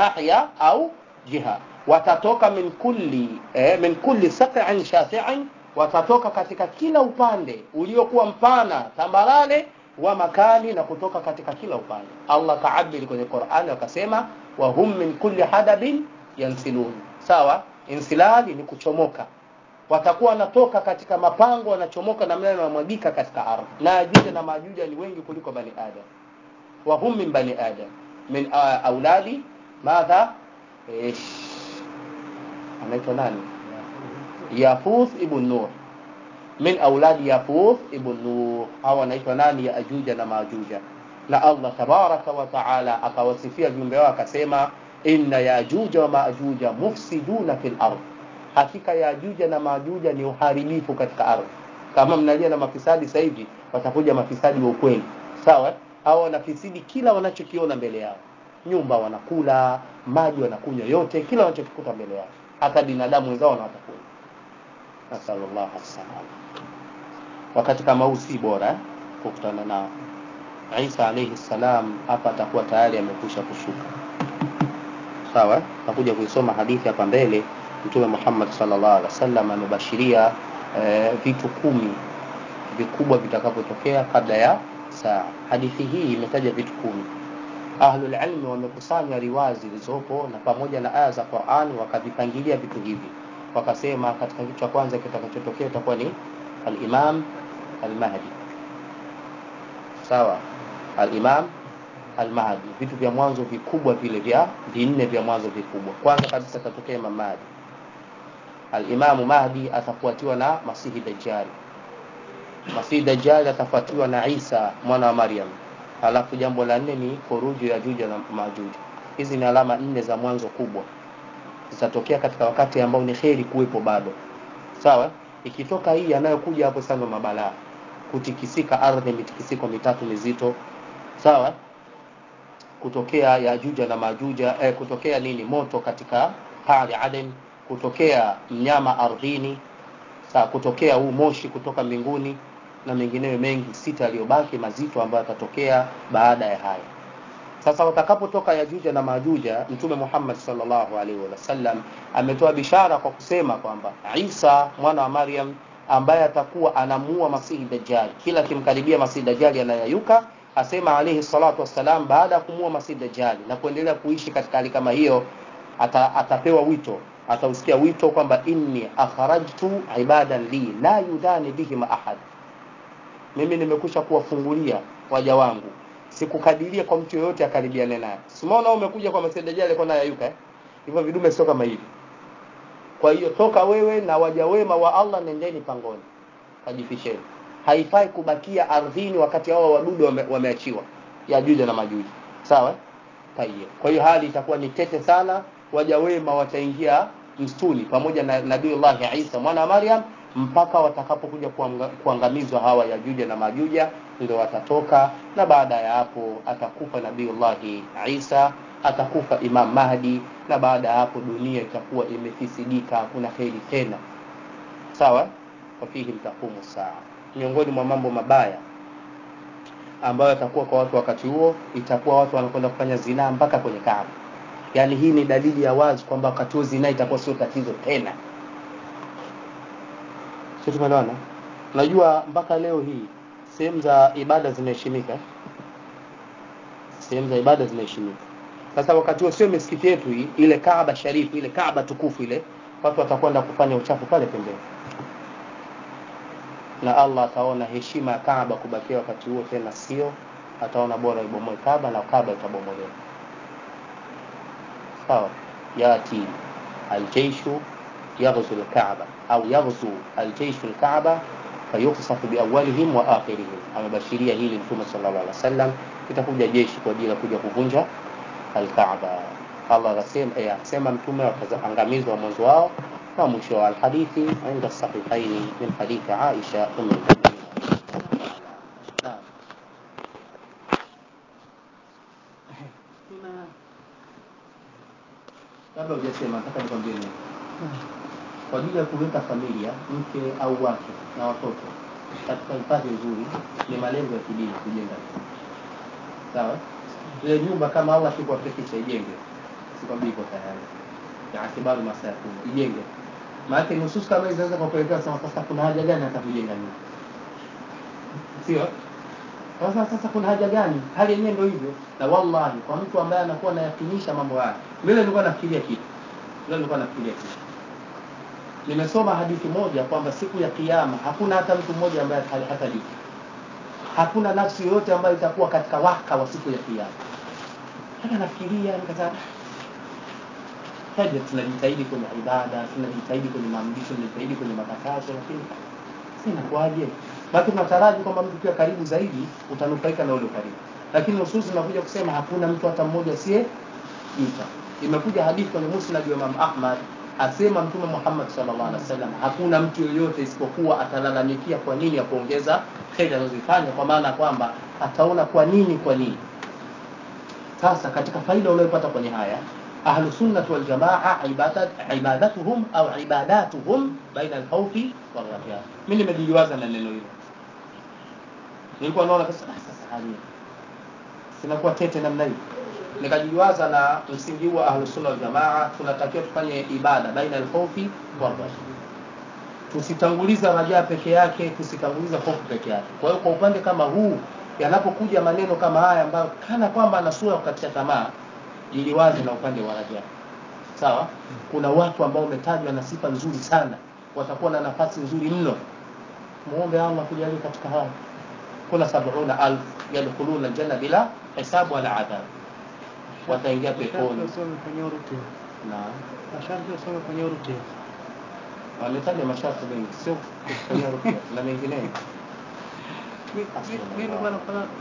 jiha. Watatoka min kulli saq'in shasi'in watatoka katika kila upande uliokuwa mpana tambarare wa makani, na kutoka katika kila upande. Allah kaabiri kwenye Qur'ani akasema wa hum min kulli hadabin yansilun. Sawa, insilali ni kuchomoka. Watakuwa wanatoka katika mapango, wanachomoka na mlele wanamwagika katika ardhi. Na Yajuja na Majuja ni wengi kuliko bani Adam. Wa hum min bani Adam min auladi madha anaitwa nani? Yafuth ibn Nur, min auladi Yafuth ibn Nur. Hawa anaitwa nani? Yajuja na Majuja. Na Allah tabaraka wa taala akawasifia viumbe wao akasema inna Yajuja wa Majuja mufsiduna fil ardh, hakika Yajuja na Majuja ni uharibifu katika ardhi. Kama mnalia na mafisadi sasa hivi, watakuja mafisadi wa ukweli. Sawa? Hao wanafisidi kila wanachokiona mbele yao. Nyumba wanakula, maji wanakunywa, yote kila wanachokikuta mbele yao. Hata binadamu wenzao wanatakula. Nasallallahu alaihi wasallam. Wakati kama huu si bora kukutana nao. Isa alayhi salam hapa atakuwa tayari amekwisha kushuka. Sawa? Tutakuja kuisoma hadithi hapa mbele. Mtume Muhammad sallallahu alaihi wasallam amebashiria vitu 10 vikubwa vitakavyotokea kabla ya saa. Hadithi hii imetaja vitu 10. Ahlul ilmi wamekusanya riwaya zilizopo na pamoja na aya za Qur'an wakavipangilia vitu hivi. Wakasema katika kitu cha kwanza kitakachotokea itakuwa ni al-Imam al-Mahdi. Sawa? Al-Imam al-Mahdi, vitu vya mwanzo vikubwa vile vya vinne vya mwanzo vikubwa. Kwanza kabisa tatokea Imam Mahdi. Al-Imam Mahdi atafuatiwa na Masihi Dajjal. Masihi Dajjal atafuatiwa na Isa mwana wa Maryam. Halafu jambo la 4 ni khuruju ya Yajuja na Majuja. Hizi ni alama 4 za mwanzo kubwa zitatokea katika wakati ambao ni kheri kuwepo bado. Sawa? Ikitoka hii anayokuja hapo sana mabalaa, kutikisika ardhi, mitikisiko mitatu mizito. Sawa? Kutokea Yajuja na Majuja, kutokea nini? Moto katika Pali Aden, kutokea mnyama ardhini, sawa, kutokea huu moshi kutoka mbinguni na mengineyo mengi 6 yaliyobaki mazito ambayo yatatokea baada ya haya. Sasa watakapotoka Yajuja na Majuja, Mtume Muhammad sallallahu alaihi wasallam ametoa bishara kwa kusema kwamba Isa mwana wa Maryam ambaye atakuwa anamuua Masihi Dajjal, kila kimkaribia Masihi Dajjal anayayuka, asema alayhi salatu wassalam, baada ya kumuua Masihi Dajjal na kuendelea kuishi katika hali kama hiyo, atapewa wito, atausikia wito kwamba inni akharajtu ibadan li la yudani bihim ahad, mimi nimekusha kuwafungulia waja wangu, sikukadiria kwa mtu yoyote akaribiane naye. Simona umekuja kwa Masihi Dajjal kwa nayayuka hivyo vidume sio kama hivi. Kwa hiyo toka wewe na waja wema wa Allah, nendeni pangoni, kajifisheni. Haifai kubakia ardhini wakati hao wadudu wameachiwa Yajuja na Majuja. Sawa? Tayeb. Kwa hiyo hali itakuwa ni tete sana. Waja wema wataingia msituni pamoja na Nabiiullah Isa mwana wa Maryam mpaka watakapokuja kuangamizwa hawa Yajuja na Majuja, ndio watatoka. Na baada ya hapo atakufa Nabiiullah Isa, atakufa Imam Mahdi, na baada ya hapo dunia itakuwa imefisidika, hakuna kheri tena. Sawa? Wafihi mtakumu saa. Miongoni mwa mambo mabaya ambayo yatakuwa kwa watu wakati huo, itakuwa watu wanakwenda kufanya zinaa mpaka kwenye Kaaba. Yaani hii ni dalili ya wazi kwamba wakati huo zinaa itakuwa sio tatizo tena. Sio, tumeelewana? Unajua mpaka leo hii sehemu za ibada zinaheshimika. Sehemu za ibada zinaheshimika. Sasa wakati huo sio misikiti yetu hii, ile Kaaba sharifu, ile Kaaba tukufu ile, watu watakwenda kufanya uchafu pale pembeni. Na Allah ataona heshima ya Kaaba kubakia wakati huo tena sio, ataona bora ibomoe Kaaba na Kaaba itabomolewa. Sawa? Yati al-jayshu yaghzu al-Kaaba au yaghzu al-jayshu al-Kaaba fayukhsafu bi awwalihim wa akhirihim. Amebashiria hili Mtume sallallahu alaihi wasallam, kitakuja jeshi kwa ajili ya kuja kuvunja al-Kaaba. Allah anasema Mtume wataangamizwa mwanzo wao na mwisho wa hadithi inda sahihaini min hadithi Aisha al-Mu'minin. Kabla hujasema nataka nikwambie nini. Kwa ajili ya kuleta familia, mke au wake na watoto katika hifadhi nzuri ni malengo ya kidini kujenga. Sawa? Ile nyumba kama Allah sikuwafikisha ijenge. Sikwambii iko tayari. Ya atibaru masafu ijenge. Maana nusus kama hizo zinaweza kupelekea sasa kuna haja gani hata kujenga nini? Sio? Sasa kuna haja gani? Hali yenyewe ndio hivyo. Na wallahi kwa mtu ambaye anakuwa anayakinisha mambo haya. Mimi nilikuwa nafikiria kitu. Nimesoma hadithi moja kwamba siku ya kiyama hakuna hata mtu mmoja ambaye hatalipa. Hakuna nafsi yoyote ambayo itakuwa katika waka wa siku ya kiyama. Hata nafikiria nikasema haja tunajitahidi kwenye ibada, tunajitahidi kwenye maamrisho, tunajitahidi kwenye makatazo, lakini sina kwaje. Bado tunataraji kwamba mtu kiwa karibu zaidi utanufaika na ule karibu. Lakini nusus zinakuja kusema hakuna mtu hata mmoja asiye yuta. Imekuja hadithi kwenye Musnad wa Imam Ahmad asema Mtume Muhammad sallallahu alaihi wasallam hakuna mtu yoyote isipokuwa atalalamikia kwa nini ya kuongeza khair anazofanya, kwa maana kwamba ataona kwa nini. Sasa katika faida unayopata kwenye haya Ahlus Sunnah wal Jamaa ibadatuhum baina al-khawfi wal raja. Mimi nimejiwaza na neno hilo. Nilikuwa naona sasa hali sinakuwa tete namna hiyo. Nikajiwaza na msingi wa Ahlus Sunnah wal Jamaa tunatakiwa tufanye ibada baina al-khawfi wal raja. Tusitanguliza raja peke yake, tusitanguliza hofu peke yake. Kwa hiyo kwa upande kama huu yanapokuja maneno kama haya ambayo kana kwamba ana sura kukatisha tamaa, ili wazi na upande wa raja. Sawa? Kuna watu ambao umetajwa na sifa nzuri sana, watakuwa na nafasi nzuri mno. Muombe Allah kujalie katika haya. Kuna 70,000 yadkhuluna aljanna bila hisabu wala adhab. Wataingia peponi. Na masharti yasome kwenye ruqya. Wametaja masharti mengi, sio kufanya ruqya na mengineyo. Mimi bwana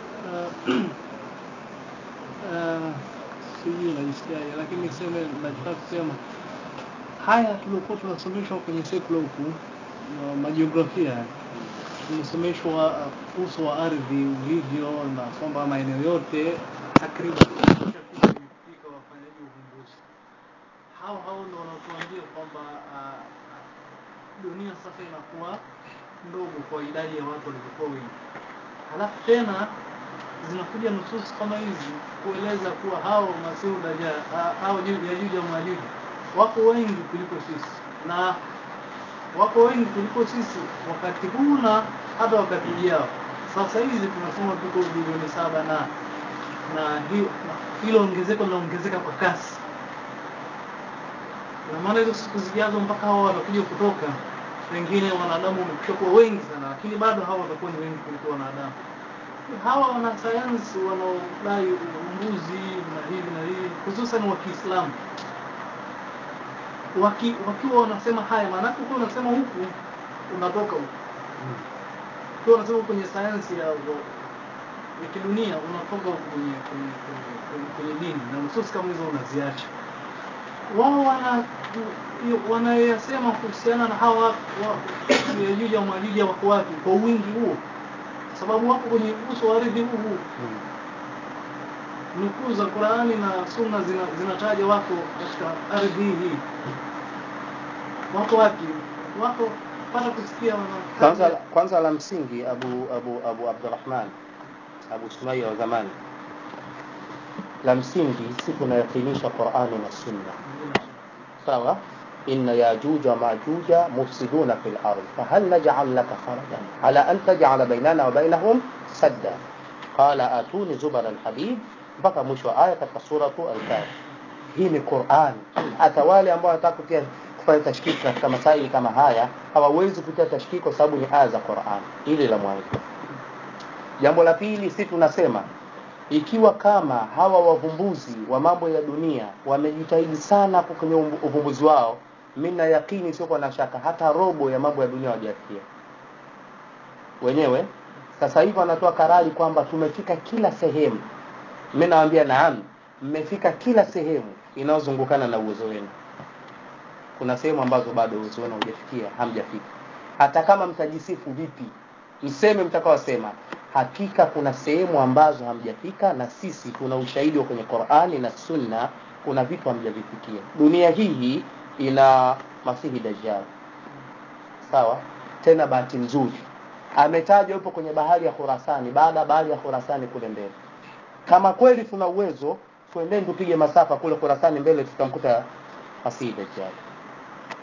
sijui najisikiaje, lakini niseme nataka kusema haya tulikuwa tunasomeshwa kwenye sekula huku majiografia, tunasomeshwa uso wa ardhi ulivyo na kwamba maeneo yote takriban kufika wafanyaji uvumbuzi hao ndio wanatuambia kwamba dunia sasa inakuwa ndogo kwa idadi ya watu waliokuwa wengi. Halafu tena zinakuja nusus kama hizi kueleza kuwa hao Masihu Dajjal hao Yajuj na Majuj wako wengi kuliko sisi, na wako wengi kuliko sisi wakati huu na hata wakati ujao. Sasa hizi tunasema tuko bilioni 7 na hilo ongezeko linaongezeka kwa kasi. Na maana hizo siku zijazo mpaka hao watakuja kutoka, wengine wanadamu wamekuwa wengi sana, lakini bado hao watakuwa ni wengi kuliko wanadamu. Hawa wanasayansi wanaodai uvumbuzi na hivi hususan wa Kiislamu wakiwa wanasema haya, maana kwa unasema huku unatoka huku. Kwa unasema kwenye sayansi ya kidunia unatoka huku kwenye dini na nusus kama hizo unaziacha. Wao wanayasema kuhusiana na hawa Yajuj na Majuj wako wapi kwa wingi huo, sababu wako kwenye uso wa ardhi huu. Nukuu za Qur'ani na Sunna zinataja wako katika ardhi hii. Wako wapi? Wako pata kusikia kwanza la msingi Abu Abdurrahman Abu Sumayya wa zamani, la msingi sisi tunayakinisha Qur'ani na Sunna. Sawa? إن ياجوج وماجوج مفسدون في الأرض فهل نجعل لك خرجا على أن تجعل بيننا وبينهم سدا قال آتوني زبر الحديد mpaka mwisho wa aya katika suratu Al-Kahf. Hii ni Qur'an. Hata wale ambao wanataka kufanya tashkiki katika masaili kama haya hawawezi kutia tashkiki kwa sababu ni aya za Qur'an. Hili la mwanzo. Jambo la pili, sisi tunasema ikiwa kama hawa wavumbuzi wa mambo ya dunia wamejitahidi sana kwenye uvumbuzi wao, mimi na yakini sio kwa shaka hata robo ya mambo ya dunia hawajafikia wenyewe. Sasa hivi wanatoa karari kwamba tumefika kila sehemu. Mimi nawaambia naam, mmefika kila sehemu inayozungukana na uwezo wenu. Kuna sehemu ambazo bado uwezo wenu haujafikia, hamjafika. Hata kama mtajisifu vipi, mseme mtakaosema, hakika kuna sehemu ambazo hamjafika, na sisi tuna ushahidi kwenye Qur'ani na Sunna, kuna vitu hamjavifikia. Dunia hii ina Masihi Dajjal. Sawa? Tena bahati nzuri ametajwa yupo kwenye bahari ya Khurasani, baada bahari ya Khurasani kule mbele. Kama kweli tuna uwezo, twendeni tupige masafa kule Khurasani mbele, tutamkuta Masihi Dajjal.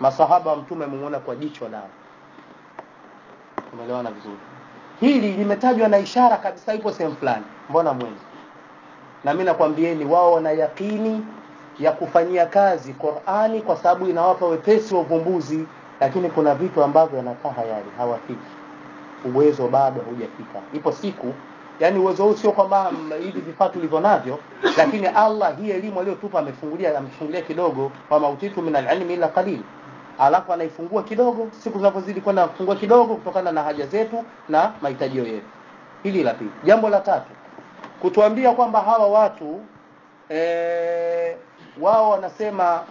masahaba wa mtume muona kwa jicho lao. Umeelewana vizuri? Hili limetajwa na ishara kabisa ipo sehemu fulani. Mbona mwenzi? Na mimi nakwambieni wao wana yakini ya kufanyia kazi Qur'ani kwa sababu inawapa wepesi wa uvumbuzi, lakini kuna vitu ambavyo wanakaa hayali, hawafiki. Uwezo bado hujafika. Ipo siku, yani uwezo huu sio kwamba hivi vifaa tulivyo navyo, lakini Allah hii elimu aliyotupa amefungulia kidogo, wa mautitu min al-ilmi illa qalil. Alafu anaifungua kidogo, siku zinapozidi kwenda kufungua kidogo kutokana na haja zetu na mahitaji yetu. Hili la pili. Jambo la tatu, kutuambia kwamba hawa watu wao wanasema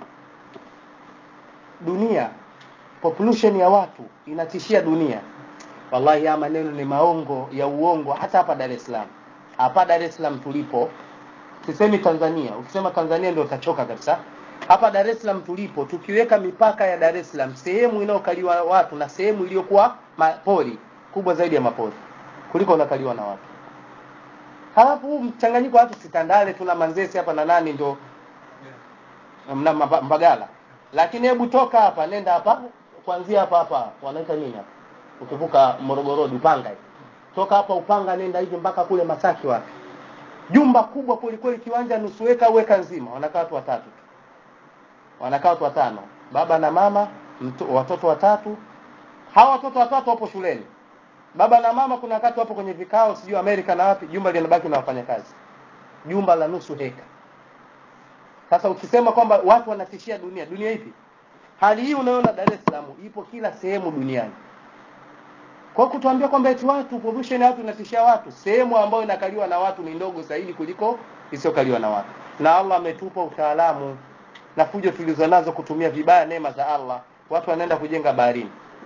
dunia, population ya watu inatishia dunia. Wallahi ya maneno ni maongo ya uongo. Hata hapa Dar es Salaam, hapa Dar es Salaam tulipo, sisemi Tanzania, ukisema Tanzania ndio utachoka kabisa. Hapa Dar es Salaam tulipo, tukiweka mipaka ya Dar es Salaam, sehemu inayokaliwa watu na sehemu iliyokuwa mapori kubwa zaidi ya mapori kuliko unakaliwa na watu. Halafu mchanganyiko watu Sitandale, tuna Manzese hapa na nani ndio mna Mbagala. Lakini hebu toka hapa nenda hapa, kuanzia hapa wanaita nini hapa? Ukivuka Morogoro Upanga hivi. Toka hapa Upanga nenda hivi mpaka kule Masaki wapi. Jumba kubwa kweli, kiwanja nusu weka nzima, wanakaa watu watatu. Wanakaa watu watano, baba na mama, watoto watatu. Hawa watoto watatu wapo shuleni. Baba na mama kuna wakati wapo kwenye vikao sijui Amerika na wapi, jumba linabaki na wafanyakazi. Jumba la nusu heka. Sasa ukisema kwamba watu wanatishia dunia ipi? Hali hii unaona Dar es Salaam ipo kila sehemu duniani. Kwa kutuambia kwamba eti watu population ya watu inatishia watu, sehemu ambayo inakaliwa na watu ni ndogo zaidi kuliko isiyokaliwa na watu. Na Allah ametupa utaalamu na fujo tulizonazo kutumia vibaya neema za Allah. Watu wanaenda kujenga baharini.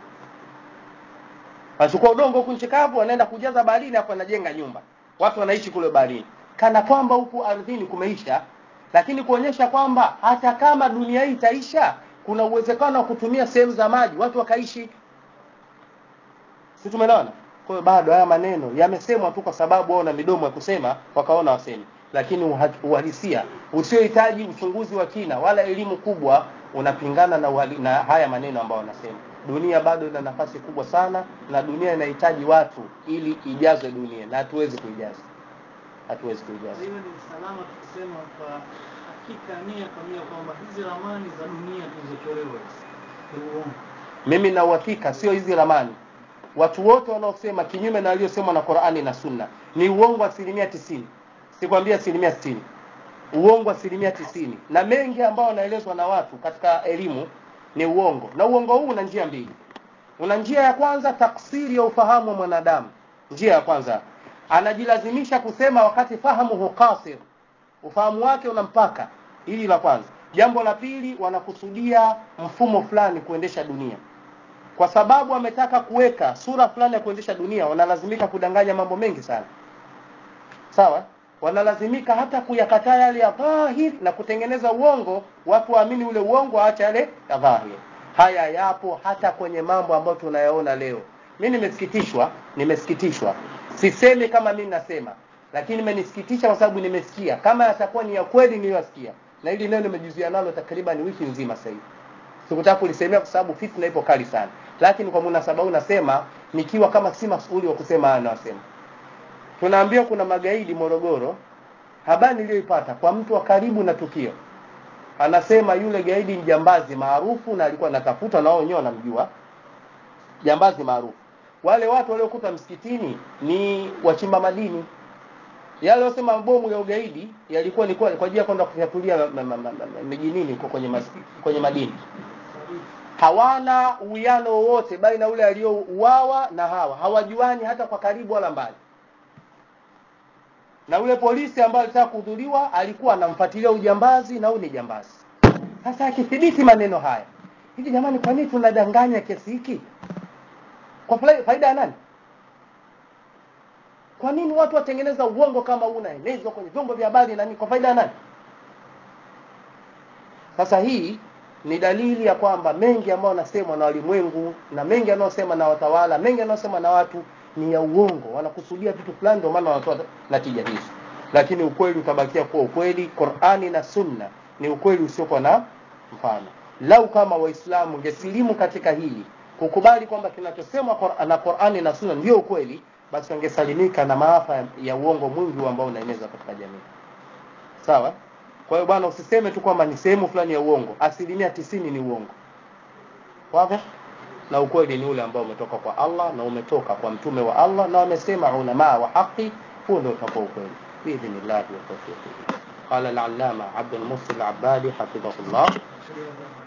Wachukua udongo huko nchi kavu wanaenda kujaza baharini, hapo wanajenga nyumba. Watu wanaishi kule baharini. Kana kwamba huku ardhini kumeisha, lakini kuonyesha kwamba hata kama dunia hii itaisha, kuna uwezekano wa kutumia sehemu za maji watu wakaishi. Sisi tumeelewana? Kwa hiyo bado haya maneno yamesemwa tu kwa sababu wao na midomo ya kusema wakaona waseme, lakini uhalisia usiohitaji uchunguzi wa kina wala elimu kubwa unapingana na haya maneno ambayo wanasema. Dunia bado ina nafasi kubwa sana na dunia inahitaji watu ili ijazwe dunia, na hatuwezi kuijaza. Hiyo ni salama tukisema kwa hakika nia kamili kwamba hizi ramani za dunia tulizochorewa ni uongo. Mimi na uhakika sio hizi ramani. Watu wote wanaosema kinyume na aliyosemwa na Qur'ani na Sunna ni uongo 90%. Sikwambia 60%. Uongo 90%. Na mengi ambao wanaelezwa na watu katika elimu ni uongo. Na uongo huu una njia mbili. Una njia ya kwanza, taksiri ya ufahamu wa mwanadamu. Njia ya kwanza, anajilazimisha kusema wakati fahamu qasir, ufahamu wake una mpaka. Hili la kwanza. Jambo la pili, wanakusudia mfumo fulani kuendesha dunia. Kwa sababu wametaka kuweka sura fulani ya kuendesha dunia, wanalazimika kudanganya mambo mengi sana. Sawa? Wanalazimika hata kuyakataa yale ya dhahir na kutengeneza uongo, watu waamini ule uongo, aacha yale ya dhahir. Haya yapo hata kwenye mambo ambayo tunayaona leo. Mimi nimesikitishwa. Sisemi kama mimi nasema, lakini imenisikitisha kwa sababu nimesikia. Kama yatakuwa ni ya kweli niliyosikia. Na hili neno nimejuzia nalo takriban wiki nzima sasa hivi. Sikutaka kulisemea kwa sababu fitna ipo kali sana. Lakini kwa munasaba unasema nikiwa kama si masuli wa kusema anasema. Tunaambiwa kuna magaidi Morogoro. Habari niliyoipata kwa mtu wa karibu na tukio. Anasema yule gaidi ni jambazi maarufu na alikuwa anatafuta na wao wenyewe wanamjua. Jambazi maarufu. Wale watu waliokuta msikitini ni wachimba madini. Yale wasema mabomu ya ugaidi yalikuwa ni kwa ajili ya kwenda kuyatulia mijinini huko kwenye madini. Hawana uwiano wowote baina ule aliyouawa na hawa. Hawajuani hata kwa karibu wala mbali. Na ule polisi ambaye alitaka kuhudhuriwa alikuwa anamfuatilia ujambazi na huyu ni jambazi. Sasa akithibiti maneno haya, hivi jamani, kwa nini tunadanganya kiasi hiki? Kwa faida ya nani? Kwa nini watu watengeneza uongo kama unaenezwa kwenye vyombo vya habari na nini? Kwa faida ya nani? Sasa hii ni dalili ya kwamba mengi ambayo yanasemwa na walimwengu na mengi yanayosema na watawala, mengi yanayosema na watu ni ya uongo. Wanakusudia vitu fulani ndio maana wanatoa natija hizi. Lakini ukweli utabakia kuwa ukweli. Qur'ani na Sunna ni ukweli usiokuwa na mfano. lau kama waislamu ngesilimu katika hili, kukubali kwamba kinachosemwa na Qur'ani na Sunna ndio ukweli, basi wangesalimika na maafa ya uongo mwingi ambao unaeneza katika jamii. Sawa? Kwa hiyo bwana, usiseme tu kwamba ni sehemu fulani ya uongo, 90% ni uongo. Wazi? Na ukweli ni ule ambao umetoka kwa Allah na umetoka kwa mtume wa Allah, na wamesema ulama wa haki, huo ndio utakuwa ukweli. Biidhnillah wa tawfiq. Qala al-allama Abdul Muhsin al-Abbadi hafidhahullah